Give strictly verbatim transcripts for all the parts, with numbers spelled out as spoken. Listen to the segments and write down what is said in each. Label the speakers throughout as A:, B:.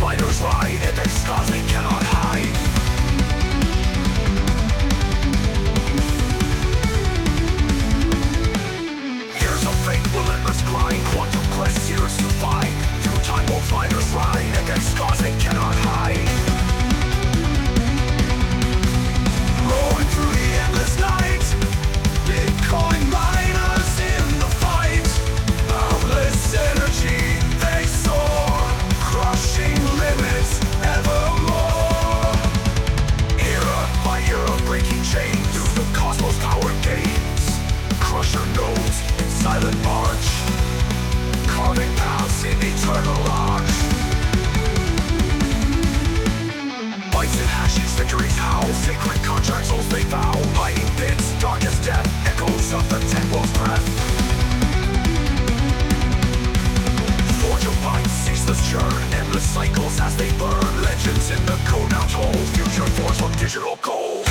A: fighters ride in their scars they cannot hide. Years of fate, relentless grind, quantum quest, years to find. Through time both fighters ride against scars they cannot hide. Roaring through the endless night, Bitcoin miners in the fight. Boundless energy they soar, crushing limits evermore. Era by era breaking chains through the cosmos power gains. Crusher nodes in silent march, carving paths in eternal arch. Bites and hashes, victories howl, sacred contracts souls they vow. Hiding pits, dark as death, echoes of the temple's breath. Forge of minds, ceaseless churn, endless cycles as they burn. Legends in the code now told, future force from digital gold.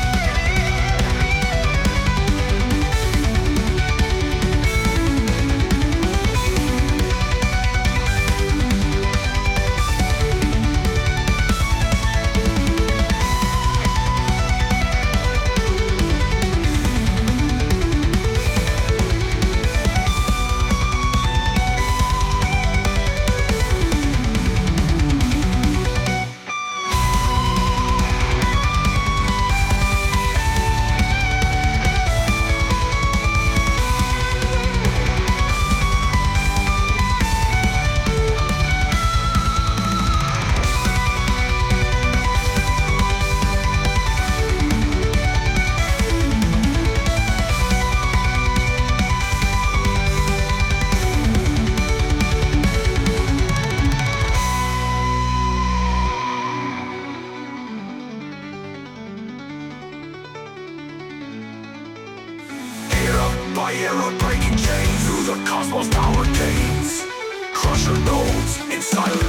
A: By era breaking chains through the cosmos power gains. Crusher nodes in silence